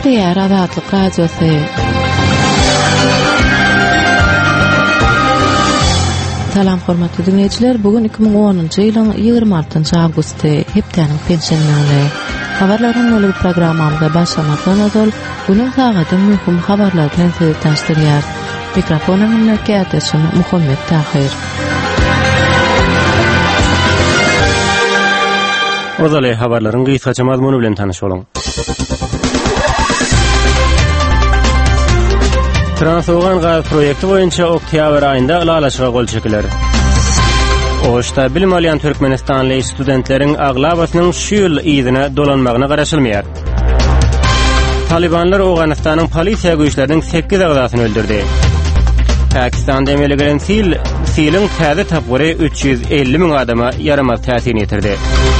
Gepleýär Azatlyk Radiosu. Salam hormatly dinleyijiler, bugün 2010-njy ýylyň 26-njy awgusty, hepdeniň pensiýany. Habarlaryň ýoly programmamyza başlamadan öňe günüň sagatyň möhüm habarlar bilen sizi tanıştyrýar. Mikrofonyň mükemmelçisi Muhammed Tahir. Ozale habarlaryň gysgaça mazmuny bilen tanyş boluň. Transogan gaz proýekti boýunça oktýabr aýynda ulalaşyga gol çekiler. Oşda bilim alýan Türkmenistanly studentleriň aglabasynyň şu ýyl ýygyna dolanmagyna garaşylmaýar. Talibanlar Awganystanyň polisiýa güýçleriniň 8 agdasyny öldürdi. Pakistanda emele gelen silin täze tapgyry 350 000 adama yaramaz täsir ýetirdi.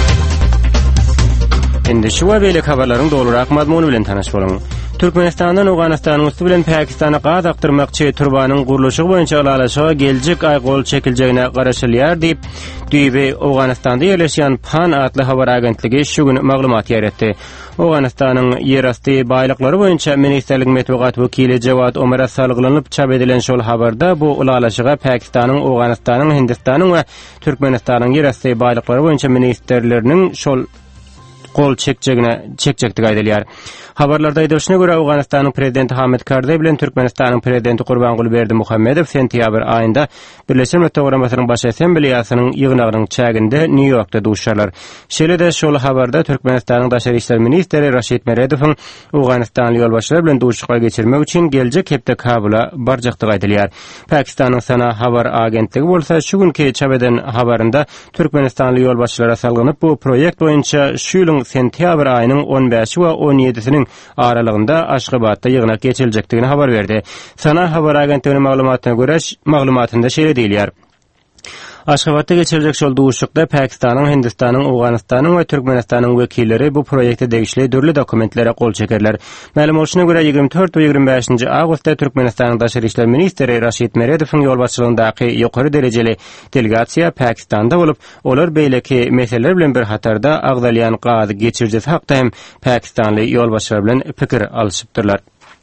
Indi şu we beýle habarlaryň dolurak mazmuny bilen tanyş boluň. Türkmenistandan Awganystanyň üstü bilen Pakistana gaz aktyrmakçy turbanyň guruluşy boýunça ulalaşyga geljek ay gol çekiljegine garaşylýar diýip düýbi Awganystanda ýerleşýän PAN adly habar agentligi şu gün maglumat ýeretdi. Awganystanyň ýerasty baýlyklary boýunça Ministrlik Metbuat wekili Jawad Omara salgylanyp çap edilen şol habarda bu ulalaşyga Pakistanyň, Awganystanyň, Hindistanyň we Türkmenistanyň ýerasty baýlyklary boýunça ministrleriniň şol gol çekjekdigi aýdylýar. Habarlarda aýdylyşyna görä Awganystanyň prezidenti Hamid Karzai bilen Türkmenistanyň prezidenti Gurbanguly Berdimuhammedow sentýabr aýynda Birleşen Milletler Guramasynyň baş assambleýasynyň ýygnagynyň çäginde New Yorkda duşarlar. Şeýle-de şol habarda Türkmenistanyň daşary işler ministri Raşid Meredowyň Awganystanly ýolbaşçylar bilen duşuşga geçirmek üçin geljek hepde Kabula barjakdygy aýdylýar. Pakistanyň Sana habar agentligi bolsa şu günki çap eden habarynda Türkmenistanly ýolbaşçylara salgynyp bu proýekt boýunça şu ýylyň sentýabr aýynyň 15 we 17-siniň aralygynda Aşgabatda ýygnak geçiljekdigini habar berdi. Sana habar agentliginiň maglumatynda şeýle diýilýär. Aşgabatda geçirecek şol duşukda Pakistanyň, Hindistanyň, Awganystanyň we Türkmenistanyň wekilleri bu proýekte degişli dürli dokumentlere gol çekerler. Ma'lum bolşuna görä 24 we 25-nji awgustda Türkmenistanyň daşary işler ministri Raşid Meredowyň ýolbaşçylygyndaky ýokary derejeli delegasiýa Pakistanda bolup, olar beýleki meseleler bilen bir hatarda agdalýan gaz geçirjesi hakda hem Pakistanly ýolbaşçylar bilen pikir alşypdyrlar.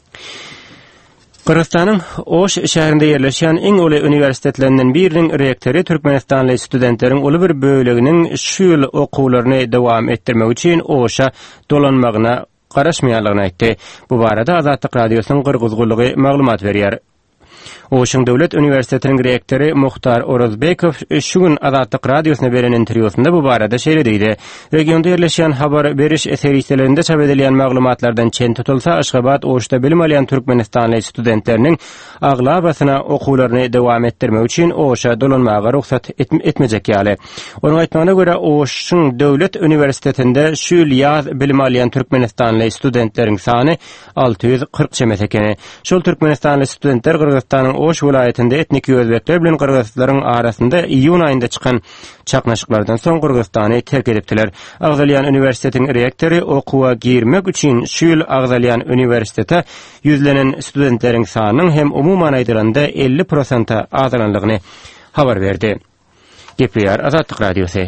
Kırgızstanyň Oş şäherinde ýerleşýän iň uly uniwersitetleriniň biriniň rektori Türkmenistanly studentleriň uly bir böleginiň şu ýyl okowlaryny dowam etdirmek üçin Oşa dolanmagyna garaşmaýanlygyny aýtdy. Bu barada Azatlyk Radiosynyň Kırgız gulygy maglumat berýär. Oşun Döwlet Uniwersitetiniň rektori Muhtar Orozbekow şu gün Azatlyk Radiosyna beren interwýusynda bu barada şeýle diýdi. Regionda ýerleşýän habar beriş serwislerinde çap edilýän maglumatlardan çen tutulsa Aşgabat Oşda bilim alýan Türkmenistanly studentleriniň aglabasyna okowlaryny dowam etdirmek üçin Oşa dolanmaga ruhsat etmejek ýaly. Onuň aýtmagyna görä Oşun Döwlet Uniwersitetinde şu ýyl ýaz bilim alýan Türkmenistanly studentleriň sany 640 çemet ekeni. Şol Türkmenistanly studentler Kırgızstanyň Oş vilayetinde etnik özbekler bilen kırgızlaryň arasynda iýun aýynda çykan çaknaşyklardan soň Kırgızstany terk edipdiler. Agdalýan Uniwersitetiniň rektori okuwa girmek üçin şu ýyl Agdalýan Uniwersitete ýüzlenen studentleriň sanynyň hem umuman aýdylanda 50% azlanlygyny habar berdi. Gepleýär Azatlyk Radiosy.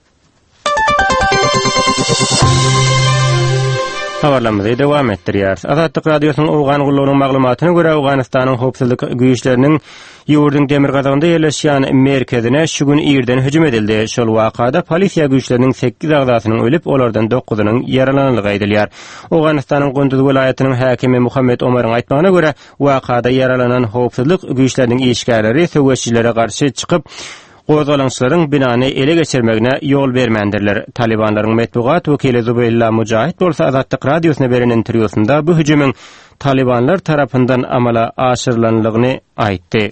Habarlarymyzy dowam etdirýär. Azatlyk Radiosynyň Awgan gullugynyň maglumatyna görä Awganystanyň howpsuzlyk güýçleriniň ýurdun demir gazagynda ýerleşýän merkezine şu gün ýerden hüjüm edildi. Şol wakada polisiýa güýçleriniň 8 agdasynyň ölüp, olardan 9-nyň yaralanlygy aýdylýar. Awganystanyň Gündüz welaýatynyň häkimi Muhammed Omaryň aýtmagyna görä, wakada yaralanan howpsuzlyk güýçleriniň işgärleri söwüşçilere garşy çykyp Gozalaňçylaryň binany ele geçirmegine ýol bermendirler. Talibanlaryň Metbuat wekili Zubayllah Mujahid bolsa Azatlyk Radiosyna beren interwýusynda bu hüjümiň Talibanlar tarapyndan amala aşyrylanlygyny aýtdy.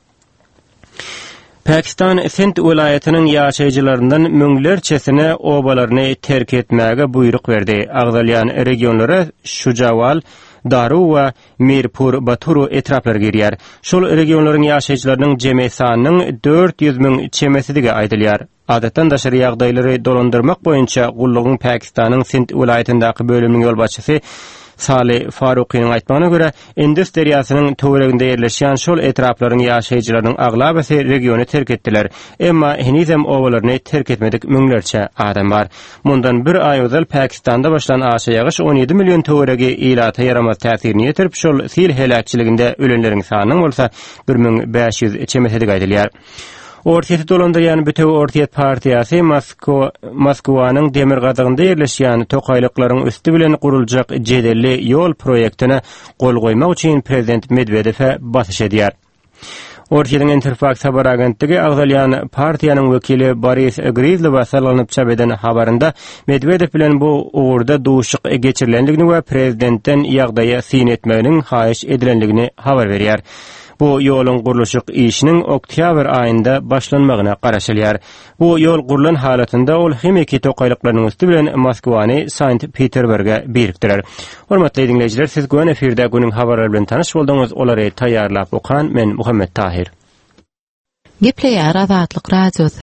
Pakistan Sindh welaýatynyň ýaşaýjylaryndan müňlerçesine obalaryny terk etmäge buyruk berdi. Agdalýan regionlara Şujawal, Daru we Mirpur Baturu etrapları girýär. Şol regionlaryň ýaşaýjylarynyň jeme sanynyň 400 000 çemesidigi aýdylýar. Adatdan daşary ýagdaýlary dolandyrmak boýunça gullugyň Pakistanyň Sindh welaýatyndaky bölüminiň ýolbaşçysy Salih Faruqyň aýtmagyna görä, Indus deriýasynyň töwereginde ýerleşýän şol etraplaryň ýaşaýjylarynyň aglabasy regiony terk etdiler. Emma henizem owalaryny terk etmedik müňlerçe adam bar. Mundan bir aý özel Pakistanda başlan aşaýagyş 17 million töweregi ilata yaramaz täsirini ýetirip şol sil helakçyliginde ölenleriň sanynyň bolsa 1500 çemetedig aýdylýar. Ortiýeti dolandyrýan Bütew Ortiýet partiýasy Moskwanyň demir gadagynda ýerleşýän tokaýlyklaryň üstü bilen guruljak jedelli ýol proýektine gol goýmak üçin prezident Medvedew'e batyş edýär. Ortiýetiň Interfax habar agentligi agdalýan partiýanyň wekili Boris Grizlova salanyp çap eden habarynda Medvedew bilen bu uğurda duşyk geçirilendigini we prezidentten ýagdaýa syn etmeginiň haýyş edilendigini habar berýär. Bu ýoluň gurulşyk işiniň oktyabr aýynda başlanmagyna garaşylýar. Bu ýol gurulan halatynda ol hem iki tokaýlyklarynyň üstü bilen Moskwany St. Peterburga birikdirer. Hormatly dinleýijiler, siz göň efirde günüň habarlary bilen tanyş boldyňyz. Olary taýýarlap okan men Muhammed Tahir. Gepleýär Azatlyk radiosu.